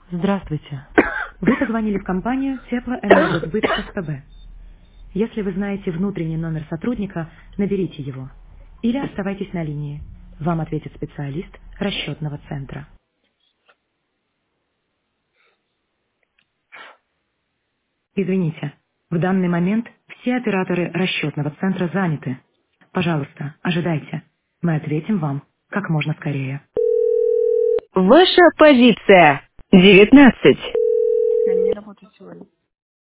Здравствуйте. Вы позвонили в компанию Теплоэнергосбыт СПБ. Если вы знаете внутренний номер сотрудника, наберите его. Или оставайтесь на линии. Вам ответит специалист расчетного центра. Извините, в данный момент все операторы расчетного центра заняты. Пожалуйста, ожидайте. Мы ответим вам как можно скорее. Ваша позиция 19.